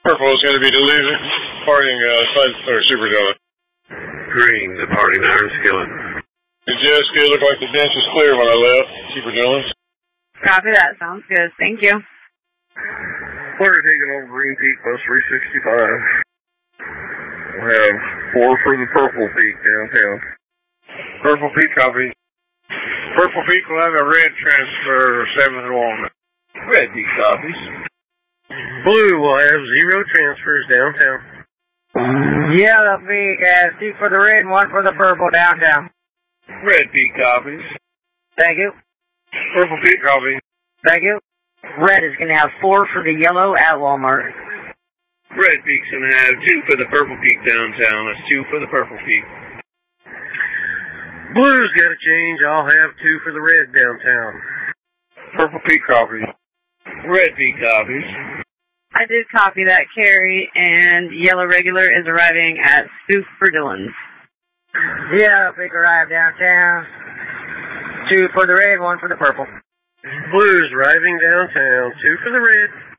Purple is going to be departing Super Dylan. Green, departing Iron Skillet. It just looked like the bench was clear when I left Super Dylan. Copy that. Sounds good. Thank you. Flurry taking over Green Peak, bus 365. We'll have 4 for the Purple Peak downtown. Purple Peak copy. Purple Peak will have a red transfer 7th and Walnut. Red Peak copies. Blue will have 0 transfers downtown. Yellow Peak has 2 for the red and 1 for the purple downtown. Red Peak copies. Thank you. Purple Peak copy. Thank you. Red is going to have 4 for the yellow at Walmart. Red Peak's going to have 2 for the Purple Peak downtown. That's 2 for the Purple Peak. Blue's got to change. I'll have 2 for the red downtown. Purple Peak copy. Red Peak copies. I did copy that, Carrie, and yellow regular is arriving at Super Dylan's. Yellow Peak arrived downtown. 2 for the red, 1 for the purple. Blue's arriving downtown. 2 for the red.